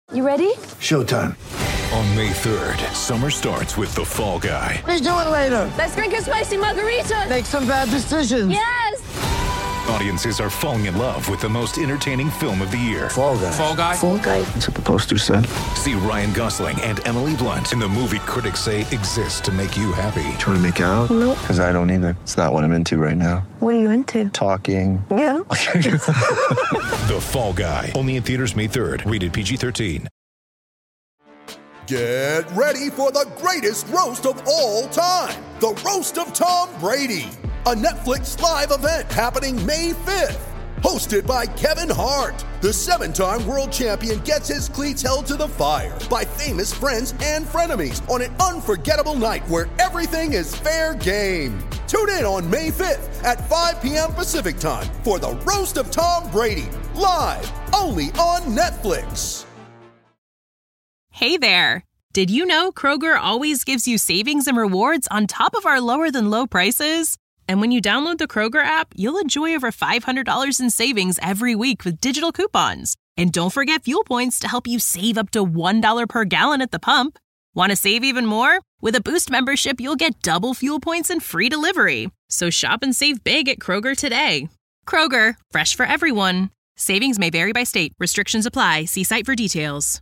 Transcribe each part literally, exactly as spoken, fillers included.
You ready? Showtime. On May third, summer starts with The Fall Guy. Let's do it later. Let's drink a spicy margarita. Make some bad decisions. Yes! Audiences are falling in love with the most entertaining film of the year. Fall Guy. Fall Guy? Fall Guy. That's what the poster said. See Ryan Gosling and Emily Blunt in the movie critics say exists to make you happy. Trying to make it out? Nope. Because I don't either. It's not what I'm into right now. What are you into? Talking. Yeah. The Fall Guy. Only in theaters May third. Rated P G thirteen. Get ready for the greatest roast of all time. The Roast of Tom Brady. A Netflix live event happening May fifth. Hosted by Kevin Hart. The seven-time world champion gets his cleats held to the fire by famous friends and frenemies on an unforgettable night where everything is fair game. Tune in on May fifth at five p.m. Pacific time for the Roast of Tom Brady. Live only on Netflix. Hey there! Did you know Kroger always gives you savings and rewards on top of our lower-than-low prices? And when you download the Kroger app, you'll enjoy over five hundred dollars in savings every week with digital coupons. And don't forget fuel points to help you save up to one dollar per gallon at the pump. Want to save even more? With a Boost membership, you'll get double fuel points and free delivery. So shop and save big at Kroger today. Kroger, fresh for everyone. Savings may vary by state. Restrictions apply. See site for details.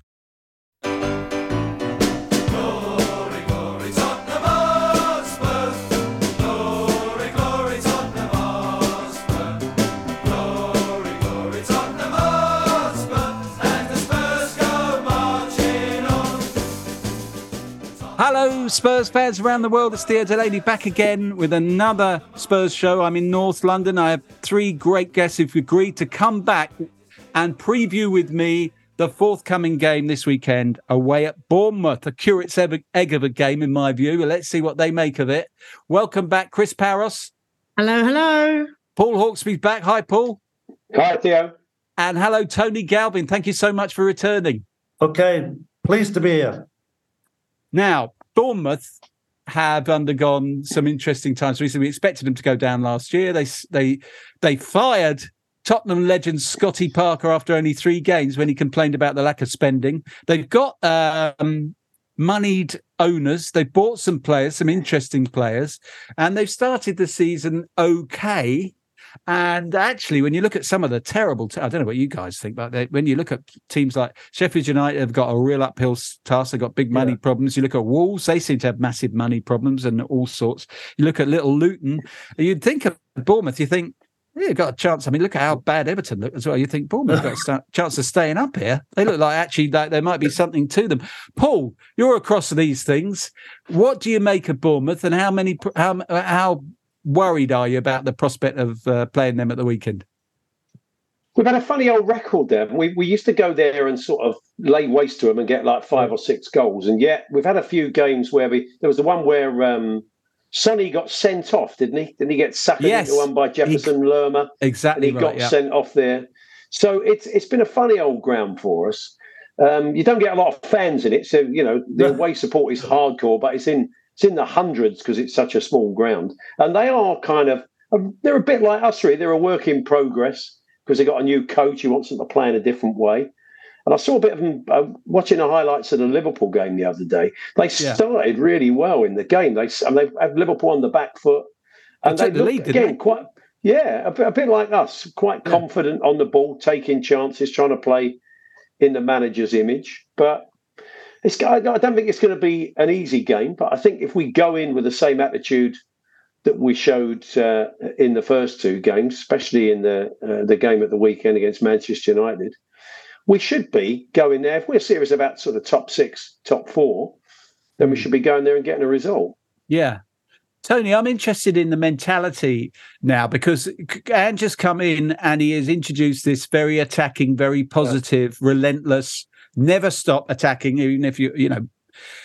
Hello, Spurs fans around the world. It's Theo Delaney back again with another Spurs show. I'm in North London. I have three great guests who've agreed to come back and preview with me the forthcoming game this weekend away at Bournemouth. A curate's egg of a game, in my view. Let's see what they make of it. Welcome back, Chris Paros. Hello, hello. Paul Hawksby's back. Hi, Paul. Hi, Theo. And hello, Tony Galvin. Thank you so much for returning. Okay, pleased to be here. Now, Bournemouth have undergone some interesting times recently. We expected them to go down last year. They they they fired Tottenham legend Scotty Parker after only three games when he complained about the lack of spending. They've got um, moneyed owners. They've bought some players, some interesting players, and they've started the season okay. And actually, when you look at some of the terrible, t- I don't know what you guys think, but they, when you look at teams like Sheffield United have got a real uphill task. They've got big money yeah. problems. You look at Wolves, they seem to have massive money problems and all sorts. You look at Little Luton, you'd think of Bournemouth, you think, yeah, you've got a chance. I mean, look at how bad Everton look as well. You think Bournemouth got a start, chance of staying up here. They look like actually like there might be something to them. Paul, you're across these things. What do you make of Bournemouth, and how many how how worried are you about the prospect of uh, playing them at the weekend? We've had a funny old record there. We we used to go there and sort of lay waste to them and get like five or six goals, and yet we've had a few games where we. There was the one where. Um, Sonny got sent off, didn't he? Didn't he get suckered yes. into one by Jefferson he, Lerma? Exactly. And he right, got yeah. sent off there. So it's it's been a funny old ground for us. Um, you don't get a lot of fans in it, so you know the away support is hardcore, but it's in it's in the hundreds because it's such a small ground. And they are kind of they're a bit like us, really. They're a work in progress because they got a new coach who wants them to play in a different way. And I saw a bit of them uh, watching the highlights of the Liverpool game the other day. They started yeah. really well in the game. They and they have Liverpool on the back foot, and they, they look lead, again they? quite yeah, a bit, a bit like us, quite yeah. confident on the ball, taking chances, trying to play in the manager's image. But it's I don't think it's going to be an easy game. But I think if we go in with the same attitude that we showed uh, in the first two games, especially in the uh, the game at the weekend against Manchester United. We should be going there. If we're serious about sort of top six, top four, then we should be going there and getting a result. Yeah. Tony, I'm interested in the mentality now because Ange has come in and he has introduced this very attacking, very positive, yeah. relentless, never stop attacking, even if you, you know.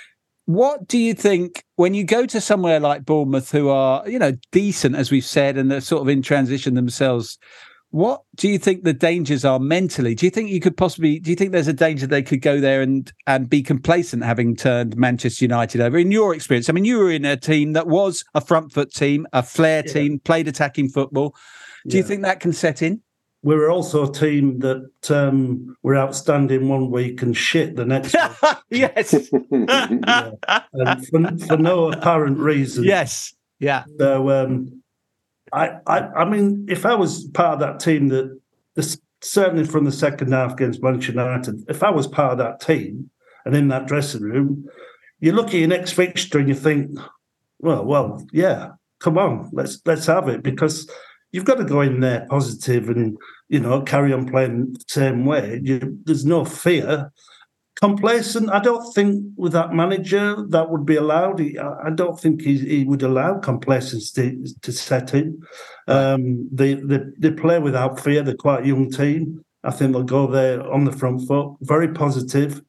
What do you think when you go to somewhere like Bournemouth, who are, you know, decent, as we've said, and they're sort of in transition themselves? What do you think the dangers are mentally? Do you think you could possibly, do you think there's a danger they could go there and, and be complacent having turned Manchester United over? In your experience, I mean, you were in a team that was a front foot team, a flair yeah. team, played attacking football. Do yeah. you think that can set in? we were also a team that um, were outstanding one week and shit the next week. Yes. Yeah. And for, for no apparent reason. Yes. Yeah. So, um, I, I, I mean, if I was part of that team that, this, certainly from the second half against Manchester United, if I was part of that team and in that dressing room, you look at your next fixture and you think, well, well, yeah, come on, let's let's have it, because you've got to go in there positive and, you know, carry on playing the same way. You, there's no fear. Complacent, I don't think with that manager that would be allowed. He, I don't think he, he would allow complacency to, to set in. Um, they, they they play without fear. They're quite a young team. I think they'll go there on the front foot, very positive.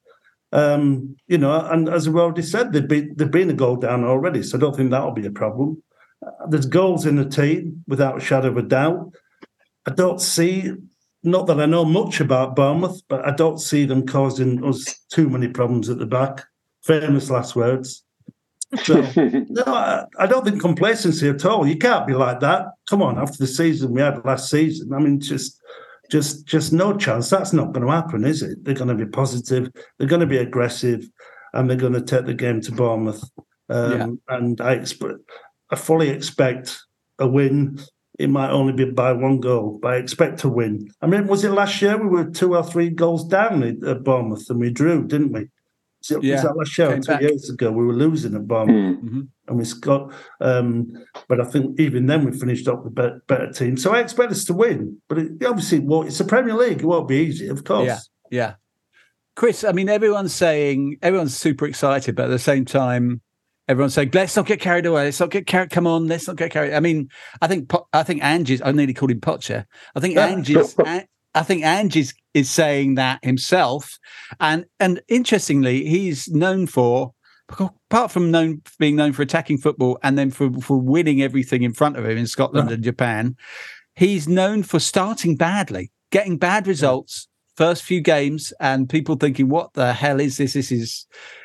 Um, you know, and as we already said, they've been, they've been a goal down already, so I don't think that'll be a problem. Uh, there's goals in the team, without a shadow of a doubt. I don't see, not that I know much about Bournemouth, but I don't see them causing us too many problems at the back. Famous last words. So, no, I, I don't think complacency at all. You can't be like that. Come on, after the season we had last season, I mean, just... Just just no chance. That's not going to happen, is it? They're going to be positive, they're going to be aggressive, and they're going to take the game to Bournemouth. Um, yeah. And I expect, I fully expect a win. It might only be by one goal, but I expect a win. I mean, was it last year we were two or three goals down at Bournemouth and we drew, didn't we? Was, it, yeah. was that last year or two back. years ago? We were losing at Bournemouth. Mm-hmm. And we got, um, but I think even then we finished up with better, better team. So I expect us to win, but it, obviously, well, it's a Premier League. It won't be easy, of course. Yeah, yeah. Chris, I mean, everyone's saying everyone's super excited, but at the same time, everyone's saying, "Let's not get carried away. Let's not get carried. Come on, let's not get carried." I mean, I think I think Angie's. I nearly called him Pocher. I think Angie's. I think Angie's is saying that himself, and and interestingly, he's known for. Apart from known being known for attacking football and then for, for winning everything in front of him in Scotland right. and Japan, he's known for starting badly, getting bad results, first few games, and people thinking, "What the hell is this? This is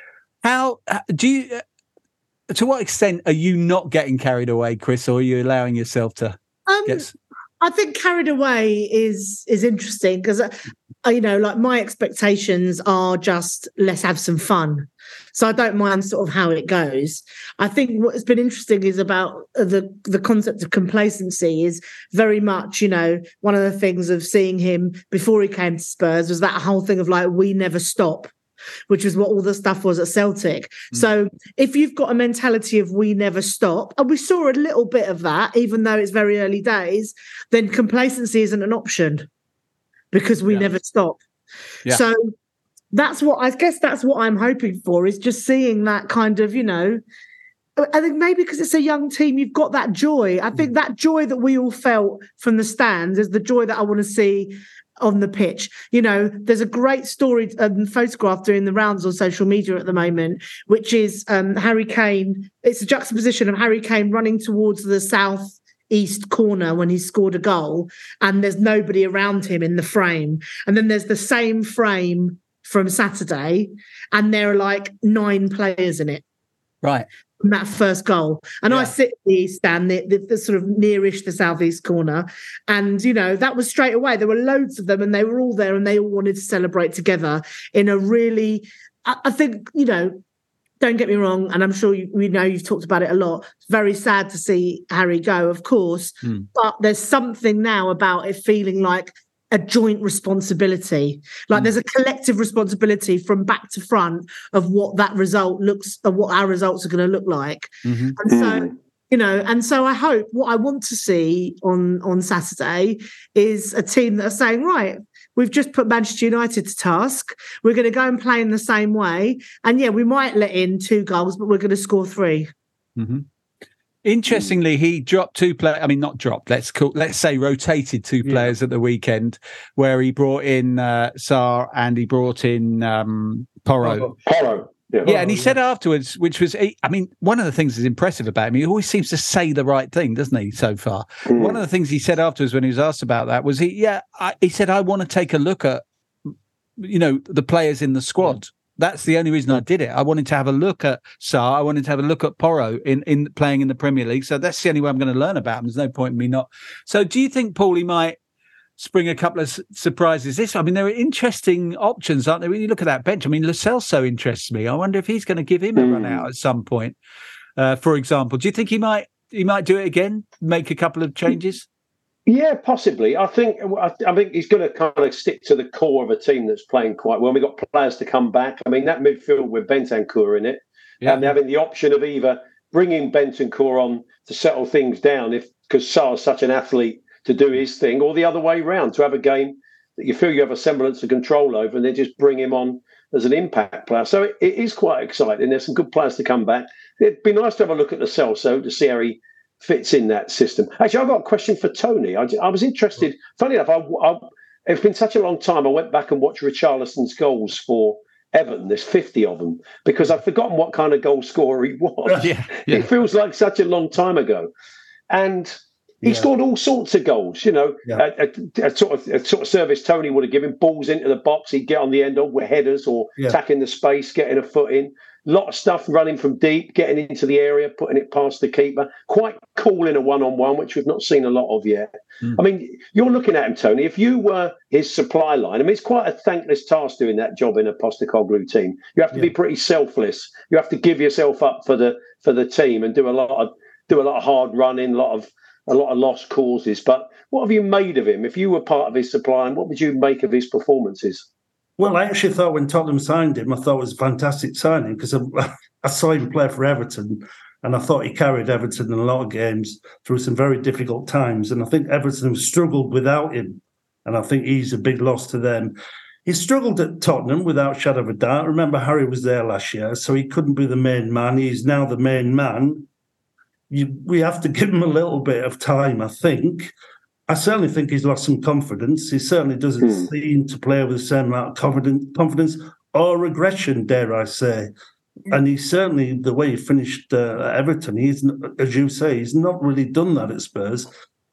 how do you? To what extent are you not getting carried away, Chris, or are you allowing yourself to um, get?" I think carried away is is interesting because, uh, you know, like my expectations are just let's have some fun. So I don't mind sort of how it goes. I think what's been interesting is about the the concept of complacency is very much, you know, one of the things of seeing him before he came to Spurs was that whole thing of like, we never stop, which is what all the stuff was at Celtic. Mm. So if you've got a mentality of we never stop, and we saw a little bit of that, even though it's very early days, then complacency isn't an option because we yeah. never stop. Yeah. So that's what, I guess that's what I'm hoping for, is just seeing that kind of, you know, I think maybe because it's a young team, you've got that joy. I think that joy that we all felt from the stands is the joy that I want to see on the pitch. You know, there's a great story, um, photograph doing the rounds on social media at the moment, which is um, Harry Kane. It's a juxtaposition of Harry Kane running towards the south east corner when he scored a goal, and there's nobody around him in the frame. And then there's the same frame from Saturday, and there are like nine players in it. Right. From that first goal. And yeah. I sit in the east stand, the, the, the sort of nearish the southeast corner. And, you know, that was straight away. There were loads of them and they were all there and they all wanted to celebrate together in a really, I, I think, you know, don't get me wrong, and I'm sure you, we know you've talked about it a lot. It's very sad to see Harry go, of course, mm. but there's something now about it feeling like a joint responsibility. Like mm. there's a collective responsibility from back to front of what that result looks, of what our results are going to look like. Mm-hmm. And so, you know, and so I hope what I want to see on, on Saturday is a team that are saying, right, we've just put Manchester United to task. We're going to go and play in the same way. And yeah, we might let in two goals, but we're going to score three. Mm-hmm. Interestingly, he dropped two players. I mean, not dropped. Let's call, let's say rotated two players yeah. at the weekend, where he brought in uh, Sarr and he brought in um, Porro. Porro. Yeah, yeah, and he yeah. said afterwards, which was, I mean, one of the things that's impressive about him, he always seems to say the right thing, doesn't he, so far? Mm. One of the things he said afterwards when he was asked about that was, he, yeah, I, he said, I want to take a look at, you know, the players in the squad. Mm. That's the only reason I did it. I wanted to have a look at Sarr. I wanted to have a look at Porro in, in playing in the Premier League. So that's the only way I'm going to learn about him. There's no point in me not. So do you think Paulie might spring a couple of s- surprises. This, I mean, there are interesting options, aren't there? When you look at that bench, I mean, Lo Celso interests me. I wonder if he's going to give him a Mm. run out at some point. Uh, for example, do you think he might he might do it again? Make a couple of changes? Yeah, possibly. I think I, I think he's going to kind of stick to the core of a team that's playing quite well. We've got players to come back. I mean, that midfield with Bentancur in it, Yeah. and having the option of either bringing Bentancur on to settle things down, if because Sarr's such an athlete to do his thing, or the other way round, to have a game that you feel you have a semblance of control over, and then just bring him on as an impact player. So it, it is quite exciting. There's some good players to come back. It'd be nice to have a look at Lo Celso to see how he fits in that system. Actually, I've got a question for Tony. I, I was interested. Funny enough, I, I, it's been such a long time. I went back and watched Richarlison's goals for Everton. There's fifty of them because I've forgotten what kind of goal scorer he was. Yeah, yeah. It feels like such a long time ago, and he Yeah. scored all sorts of goals. You know, Yeah. a, a, a sort of a sort of service Tony would have given balls into the box. He'd get on the end of with headers or Yeah. attacking the space, getting a foot in. Lot of stuff running from deep, getting into the area, putting it past the keeper. Quite cool in a one-on-one, which we've not seen a lot of yet. Mm. I mean, you're looking at him, Tony. If you were his supply line, I mean, it's quite a thankless task doing that job in a Postecoglou team. You have to be Yeah. pretty selfless. You have to give yourself up for the for the team and do a lot of do a lot of hard running, a lot of a lot of lost causes. But what have you made of him? If you were part of his supply line, what would you make of his performances? Well, I actually thought when Tottenham signed him, I thought it was a fantastic signing because I, I saw him play for Everton and I thought he carried Everton in a lot of games through some very difficult times. And I think Everton have struggled without him. And I think he's a big loss to them. He struggled at Tottenham without shadow of a doubt. Remember, Harry was there last year, so he couldn't be the main man. He's now the main man. You, we have to give him a little bit of time, I think. I certainly think he's lost some confidence. He certainly doesn't Hmm. seem to play with the same amount of confidence, confidence or aggression, dare I say. And he's certainly, the way he finished uh, at Everton, he's, as you say, he's not really done that at Spurs.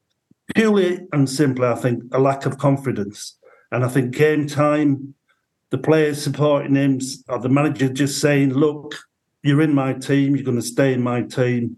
Purely and simply, I think, a lack of confidence. And I think game time, the players supporting him, or the manager just saying, look, you're in my team, you're going to stay in my team.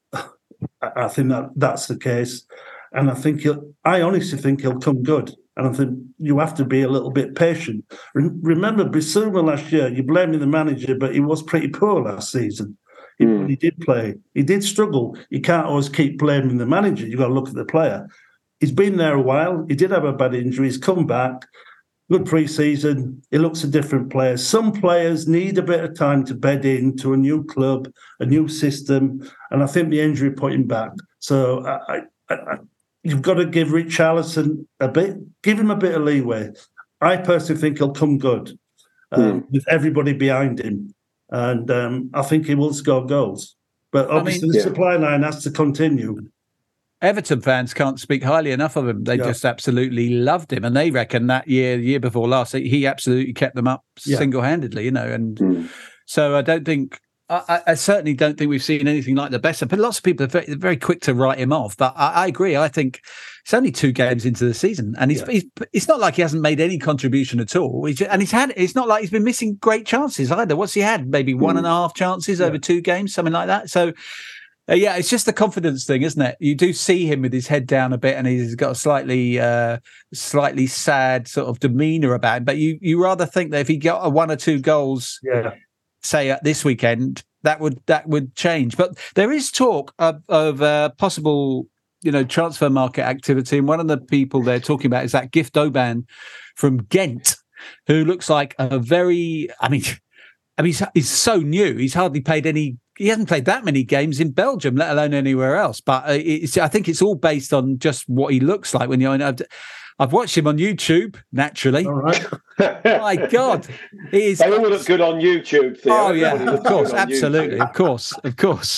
I think that that's the case. And I think he'll, I honestly think he'll come good. And I think you have to be a little bit patient. Re- remember, Bissouma last year, you're blaming the manager, but he was pretty poor last season. He, Mm. he did play. He did struggle. You can't always keep blaming the manager. You've got to look at the player. He's been there a while. He did have a bad injury. He's come back. Good pre-season. He looks a different player. Some players need a bit of time to bed into a new club, a new system. And I think the injury put him back. So I, I, I you've got to give Richarlison a bit, give him a bit of leeway. I personally think he'll come good um, Mm. with everybody behind him. And um, I think he will score goals. But obviously mean, the yeah. supply line has to continue. Everton fans can't speak highly enough of him. They Yeah. just absolutely loved him. And they reckon that year, the year before last, he absolutely kept them up Yeah. single-handedly, you know. And Mm. so I don't think, I, I certainly don't think we've seen anything like the best. But lots of people are very, very quick to write him off. But I, I agree. I think it's only two games into the season, and he's, Yeah. he's it's not like he hasn't made any contribution at all. He's just, and he's had. It's not like he's been missing great chances either. What's he had? Maybe one and a half chances over two games, something like that. So. Uh, yeah, it's just the confidence thing, isn't it? You do see him with his head down a bit, and he's got a slightly, uh, slightly sad sort of demeanour about him. But you, you rather think that if he got a one or two goals, Yeah. say uh, this weekend, that would that would change. But there is talk of, of uh, possible, you know, transfer market activity, and one of the people they're talking about is that Gift Oban from Ghent, who looks like a very, I mean, I mean, he's, he's so new. He's hardly played any. He hasn't played that many games in Belgium, let alone anywhere else. But uh, it's, I think it's all based on just what he looks like when you're. I've, I've watched him on YouTube, naturally. All right. My God, he is. They all look good on YouTube. Theo. Oh yeah, Everybody of looks course, good on absolutely, YouTube. of course, of course.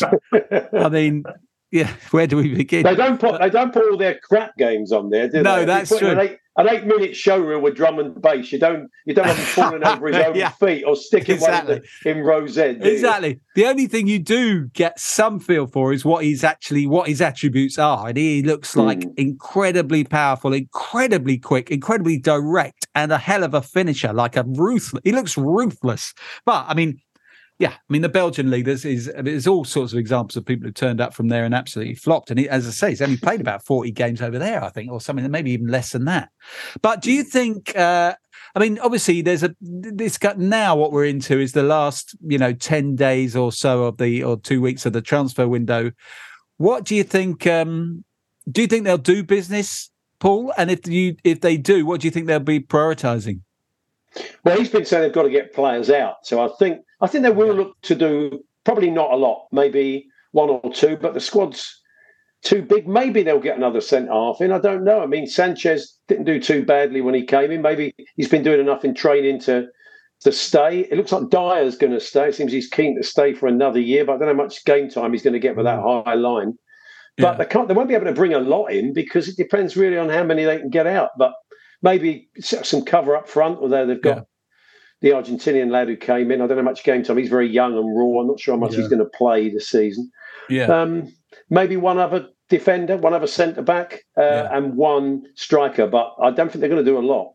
I mean, yeah. Where do we begin? They don't put they don't put all their crap games on there, do No, they? If you that's put in true. An eight, an eight minute show reel with drum and bass. You don't you don't have him falling over his own Yeah. feet or sticking Exactly. one in, the, in Rose End. do you? Exactly. The only thing you do get some feel for is what he's actually, what his attributes are. And he looks like Mm. incredibly powerful, incredibly quick, incredibly direct, and a hell of a finisher, like a ruthless. He looks ruthless. But I mean, Yeah, I mean, the Belgian league, there's, is, there's all sorts of examples of people who turned up from there and absolutely flopped. And he, as I say, he's only played about forty games over there, I think, or something, maybe even less than that. But do you think, uh, I mean, obviously, there's a, this got, now what we're into is the last, you know, ten days or so of the, or two weeks of the transfer window. What do you think, um, do you think they'll do business, Paul? And if you, if they do, what do you think they'll be prioritising? Well, he's been saying they've got to get players out. So I think I think they will look to do probably not a lot, maybe one or two, but the squad's too big. Maybe they'll get another centre half in. I don't know. I mean, Sanchez didn't do too badly when he came in. Maybe he's been doing enough in training to to stay. It looks like Dyer's going to stay. It seems he's keen to stay for another year, but I don't know how much game time he's going to get with that high line. But yeah. they can't. They won't be able to bring a lot in because it depends really on how many they can get out. But maybe some cover up front, although they've got yeah. the Argentinian lad who came in. I don't know how much game time. He's very young and raw. I'm not sure how much yeah. he's going to play this season. Yeah. Um, maybe one other defender, one other centre-back, uh, yeah. and one striker. But I don't think they're going to do a lot.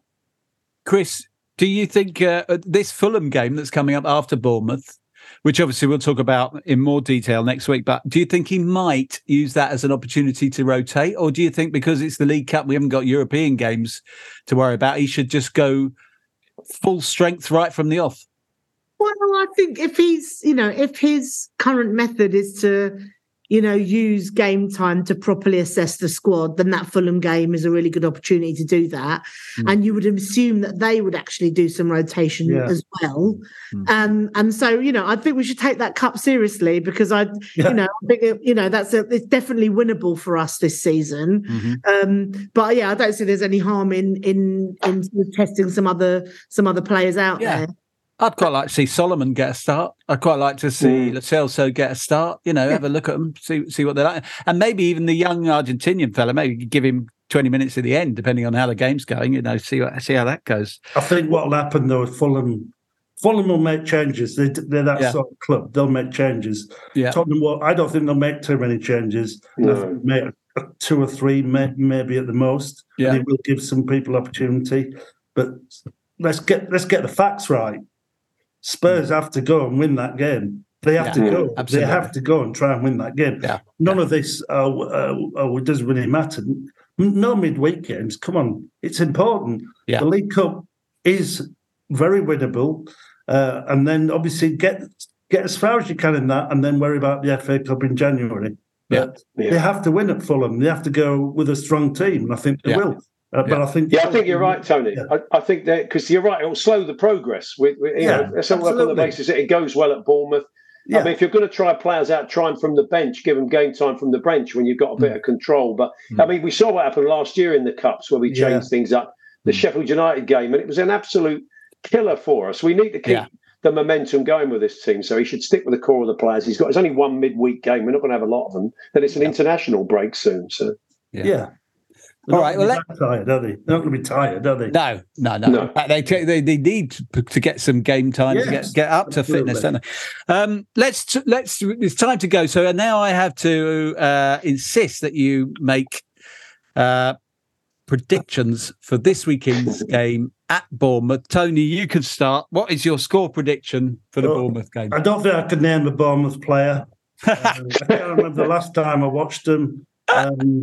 Chris, do you think uh, this Fulham game that's coming up after Bournemouth, which obviously we'll talk about in more detail next week, but do you think he might use that as an opportunity to rotate? Or do you think because it's the League Cup, we haven't got European games to worry about, he should just go full strength right from the off? Well, I think if he's, you know, if his current method is to, you know, use game time to properly assess the squad, then that Fulham game is a really good opportunity to do that. Mm. And you would assume that they would actually do some rotation yeah. as well. Mm. Um, and so, you know, I think we should take that cup seriously because I, yeah. you know, I think, you know, that's a, it's definitely winnable for us this season. Mm-hmm. Um, but yeah, I don't see there's any harm in in in testing some other some other players out yeah. there. I'd quite like to see Solomon get a start. I'd quite like to see mm. Lo Celso get a start. You know, yeah. have a look at them, see see what they're like, and maybe even the young Argentinian fella. Maybe give him twenty minutes at the end, depending on how the game's going. You know, see what, see how that goes. I think what will happen though with Fulham, Fulham will make changes. They, they're that yeah. sort of club. They'll make changes. Yeah. Tottenham will. I don't think they'll make too many changes. No. Make two or three, maybe at the most. Yeah. And it will give some people opportunity. But let's get let's get the facts right. Spurs have to go and win that game. They have yeah, to go. absolutely. They have to go and try and win that game. Yeah, None yeah. of this, oh, oh, oh, it doesn't really matter. No midweek games. Come on. It's important. Yeah. The League Cup is very winnable. Uh, and then obviously get get as far as you can in that and then worry about the F A Cup in January. But yeah. they have to win at Fulham. They have to go with a strong team. And I think they yeah. will. Uh, but yeah. I think, yeah, I think you're right, Tony. Yeah. I, I think that because you're right, it'll slow the progress. We, we, you yeah, know, let's work on the basis that it goes well at Bournemouth. Yeah. I mean, if you're going to try players out, try them from the bench, give them game time from the bench when you've got a bit mm. of control. But mm. I mean, we saw what happened last year in the cups where we changed yeah. things up. The mm. Sheffield United game, and it was an absolute killer for us. We need to keep yeah. the momentum going with this team. So he should stick with the core of the players. He's got. There's only one midweek game. We're not going to have a lot of them. Then it's an yeah. international break soon. So yeah. yeah. All right. Well, let... tired, are they? They're not going to be tired, are they? No, no, no. no. They, they they need to, to get some game time yes, to get, get up to absolutely. fitness, don't they? Um, let's let's. It's time to go. So now I have to uh, insist that you make uh, predictions for this weekend's game at Bournemouth. Tony, you can start. What is your score prediction for the well, Bournemouth game? I don't think I could name the Bournemouth player. uh, I can't remember the last time I watched them. Um,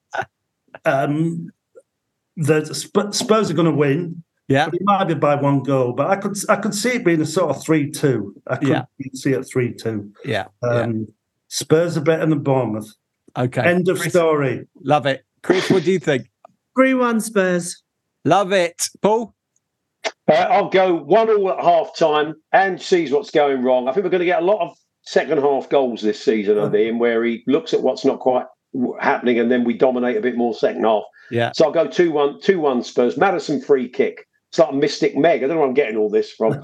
Um, the Spurs are going to win. Yeah, but it might be by one goal. But I could, I could see it being a sort of three-two. I could yeah. see it three-two. Yeah. Um, yeah. Spurs are better than Bournemouth. Okay. End of Chris, story. Love it, Chris. What do you think? three-one Spurs. Love it, Paul. Uh, I'll go one all at half time and sees what's going wrong. I think we're going to get a lot of second half goals this season under him, where he looks at what's not quite happening and then we dominate a bit more second half. Yeah. So I'll go two one, two one Spurs. Maddison free kick. It's like a Mystic Meg. I don't know where I'm getting all this from.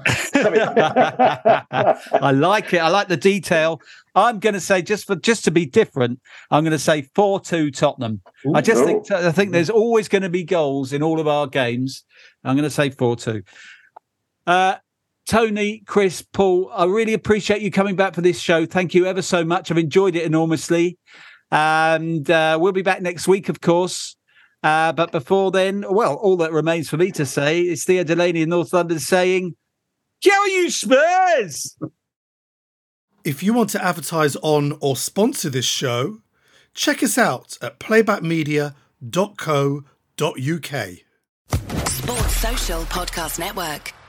I like it. I like the detail. I'm going to say, just for just to be different, I'm going to say four two Tottenham. Ooh, I just oh. think I think there's always going to be goals in all of our games. I'm going to say four two. Uh, Tony, Chris, Paul, I really appreciate you coming back for this show. Thank you ever so much. I've enjoyed it enormously. And uh, we'll be back next week, of course. Uh, but before then, well, all that remains for me to say is Theo Delaney in North London saying, "Go you Spurs!" If you want to advertise on or sponsor this show, check us out at playback media dot co dot uk. Sports Social Podcast Network.